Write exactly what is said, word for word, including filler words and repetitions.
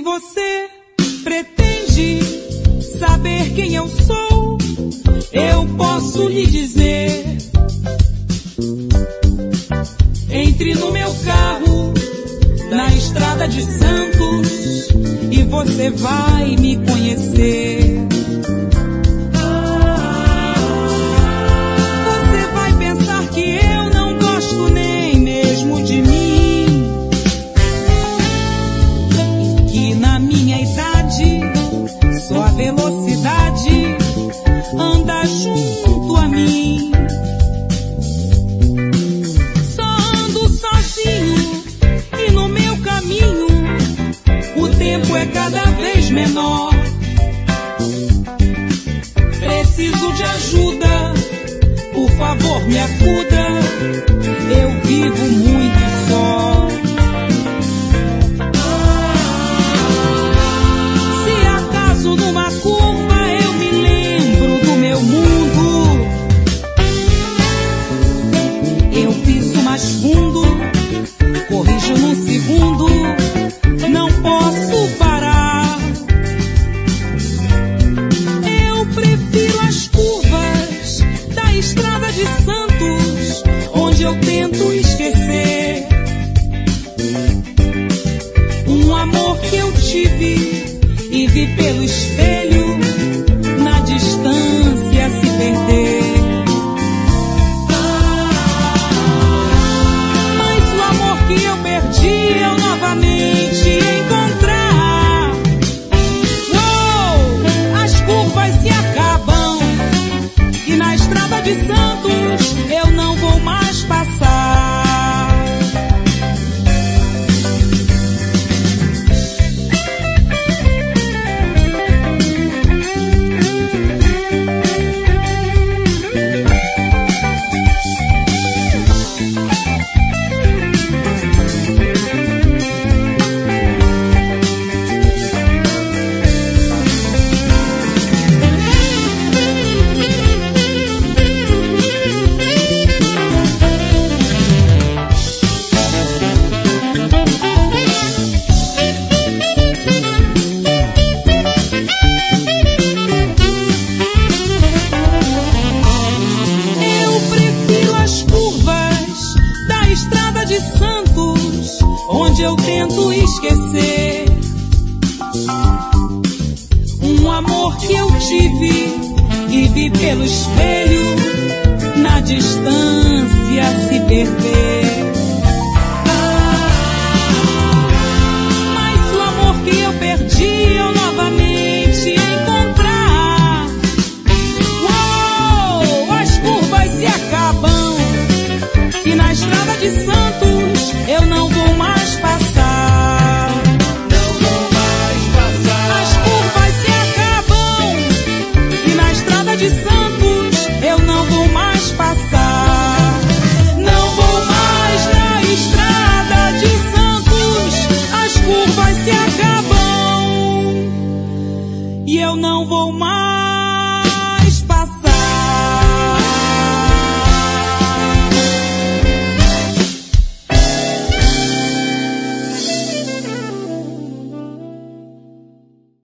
você pretende saber quem eu sou, eu posso lhe dizer. Entre no meu carro, na estrada de Santos, e você vai me conhecer. Você vai pensar que eu não gosto nem mesmo de mim, e que na minha idade só a velocidade anda junto a mim. Só ando sozinho e no meu caminho o tempo é cada vez menor. Preciso de ajuda, por favor me acuda, eu vivo muito só. Se acaso numa curva eu me lembro do meu mundo, eu piso mais fundo, corrijo num segundo, não posso parar. Eu prefiro as curvas da estrada de Santos, onde eu tento esquecer um amor que eu tive e vi pelo espelho, na distância se perder. Mas o amor que eu perdi eu novamente encontrar. Uou, as curvas se acabam e na estrada de Santos eu não vou mais passar. Onde eu tento esquecer um amor que eu tive e vi pelo espelho, na distância se perder. Mas o amor que eu perdi eu novamente encontrar. Uou, as curvas se acabam e na estrada de Santos eu não vou mais passar. Não vou mais passar. As curvas se acabam e na estrada de Santos eu não vou mais passar. Não vou mais na estrada de Santos. As curvas se acabam e eu não vou mais